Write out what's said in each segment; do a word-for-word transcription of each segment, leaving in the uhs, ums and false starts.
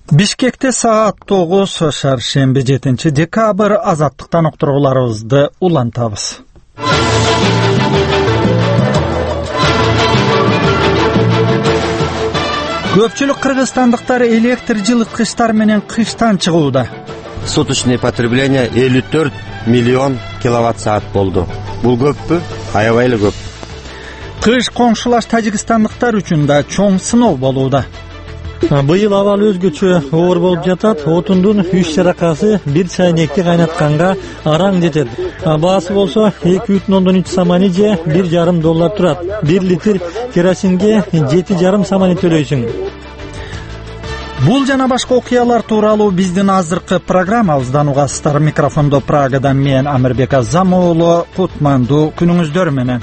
Бишкекте саат тогуз шаршемби жетинчи декабрь азаттыктан уктургуларыбызды улантабыз. Көпчүлүк кыргызстандыктар электр жылыткычтар менен кыштан чыгууда. Суточное потребление элүү төрт миллион киловатт саат болду. Бул көппү? Аябай эле көп. Кыш коңшулаш тажикстандыктар үчүн да чоң сыноо болууда. Быйыл абал өзгөчө оор болуп жатат. Отундун үч чаракасы бир чайнекти кайнатканга араң жетет. Баасы болсо эки бүтүн ондон үч самани же бир жарым доллар турат. Бир литр керосинге жети жарым самани төлөйсүң. Бул жана башка окуялар тууралуу биздин азыркы программабыздан угасыздар. Микрофондо Прагадан мен Амирбек Азамуулу. Кутмандуу күнүңүздөр менен.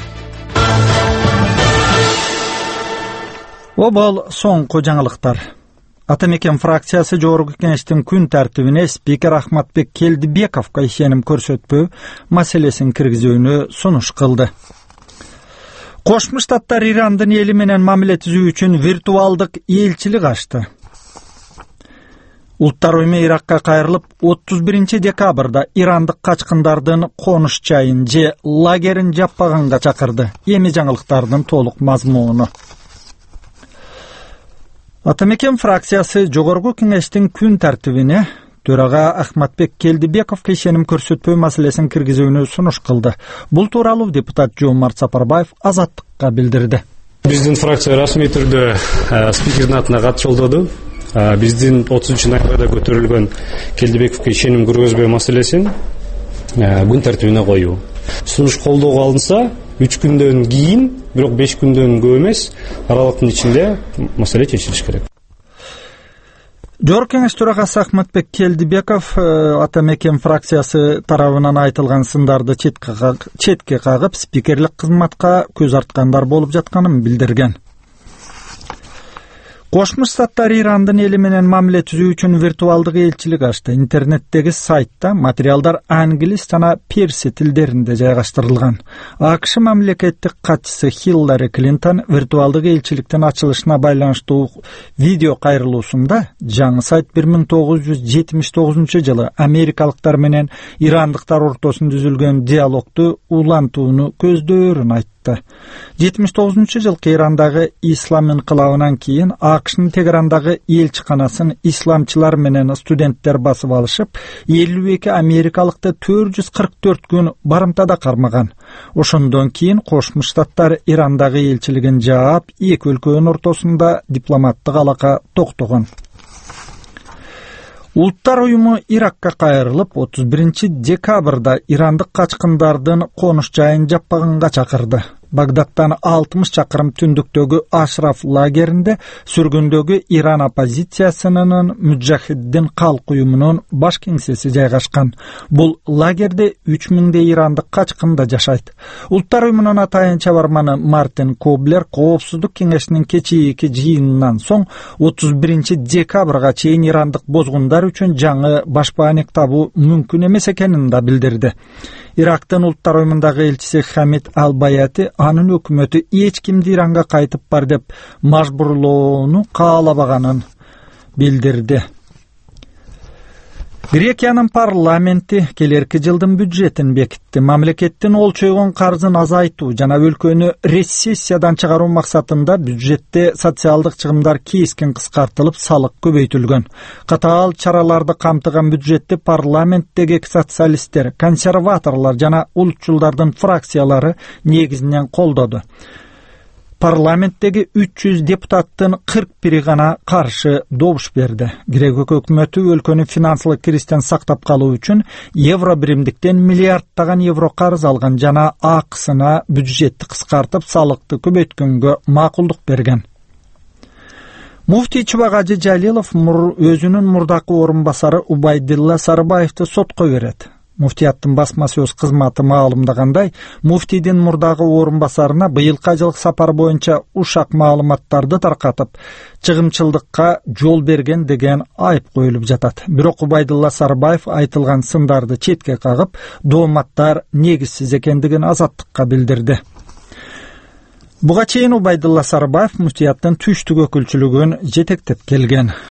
Обал соңку жаңылыктар. Атамекен фракциясы жогорку кеңештин күн тартибине спикер Ахматбек Келдибековго ишеним көрсөтпөө маселесин киргизүүнү сунуш кылды. Кошмо Штаттар Ирандын эли менен мамиле түзүү үчүн виртуалдык элчилик ачты. Улуттар уюму Иракка кайрылып, отуз биринчи декабрда ирандык качкындардын конуш жайын же лагерин жаппаганга чакырды. Эми жаңылыктардын толук мазмуну. Атамекен фракциясы жогорку кеңештин күн тартибине төрага Ахматбек Келдибековго ишеним көрсөтпөө маселесин киргизүүнү сунуш кылды. Бул тууралуу депутат Жомарт Сапарбаев Азаттыкка билдирди. Биздин фракция расмий түрдө спикердин атына кат жолдоду. Биздин отузунчу ноябрда көтөрүлгөн Келдибековго ишеним көргөзбөө маселесин күн тартибине коюу. Сунуш колдоого алынса, үч күндөн кийин, бирок беш күндөн көп эмес, аралыктын ичинде маселе чечилиш керек. Жогорку кеңеш төрагасы Ахматбек Келдибеков Атамекен фракциясы тарабынан айтылган сындарды четке кагып, спикерлик кызматка көз арткандар болуп жатканын билдирген. Кошмо Штаттар Ирандын эли менен мамиле түзүү үчүн виртуалдык элчилик ачты. Интернеттеги сайтта материалдар англис жана перси тилдеринде жайгаштырылган. АКШ мамлекеттик катчысы Хиллари Клинтон виртуалдык элчиликтин ачылышына байланыштуу видео кайрылуусунда жаңы сайт бир миң тогуз жүз жетимиш тогузунчу жылы америкалыктар менен ирандыктар ортосунда түзүлгөн диалогду улантууну көздөөрүн айтты. жетимиш тогузунчу жылкы Ирандагы ислам инкылабынан кийин АКШнын Тегерандагы элчиканасын исламчылар менен студенттер басып алышып, элүү эки америкалыкты төрт жүз кырк төрт күн барымтада кармаган. Ошондон кийин Кошмо Штаттар Ирандагы элчилигин жаап, эки өлкөнүн ортосунда дипломаттык алака токтогон. Улуттар уюму Иракка кайрылып, отуз биринчи декабрда ирандык качкындардын конуш жайын жаппаганга чакырды. Багдадтан алтымыш чакырым түндүктөгү Ашраф лагеринде сүргүндөгү Иран оппозициясынын Муджахиддин калк уюмунун баш кеңсеси жайгашкан. Бул лагерде үч миңдей ирандык качкында жашайт. Улуттар уюмунун атайын чабарманы Мартин Коблер Коопсуздук кеңешинин кечээки жыйынынан соң отуз биринчи декабрга чейин ирандык бозгундар үчүн жаңы башпаанек табуу мүмкүн эмес экенин да билдирди. Ирактын улуттар уюмундагы элчиси Хамид Ал-Баяти анын өкмөтү эч кимди Иранга кайтып бар деп мажбурлоону каалабаганын билдирди. Грекиянын парламенти келерки жылдын бюджетин бекитти. Мамлекеттин олчойгон карзын азайтуу жана өлкөнү рецессиядан чыгаруу максатында бюджетте социалдык чыгымдар кескин кыскартылып, салык көбөйтүлгөн. Катаал чараларды камтыган бюджетти парламенттеги социалисттер, консерваторлор жана улутчулдардын фракциялары негизинен колдоду. Парламенттеги үч жүз депутаттын кырк бири гана каршы добуш берди. Грек өкмөтү өлкөнү финансылык кирistен сактап калуу үчүн евро биримдиктен миллиарддаган евро карыз алган жана акысына бюджетти кыскартып, салыкты көбөйткөнгө макулдук берген. Муфтий Чубагажы Жалилов өзүнүн мурдакы орун басары Убайдилла Сарыбаевди сотко берет. Муфтияттын басма сөз кызматы маалымдагандай, муфтийдин мурдагы орун басарына быйылкы жылкы сапар боюнча ушак маалыматтарды таркатып, чыгымчылдыкка жол берген деген айып коюлуп жатат. Бирок Убайдилла Сарыбаев айтылган сындарды четке кагып, дооматтар негизсиз экендигин Азаттыкка билдирди. Буга чейин Убайдилла Сарыбаев муфтияттын түштүк өкүлчүлүгүн жетектеп келген.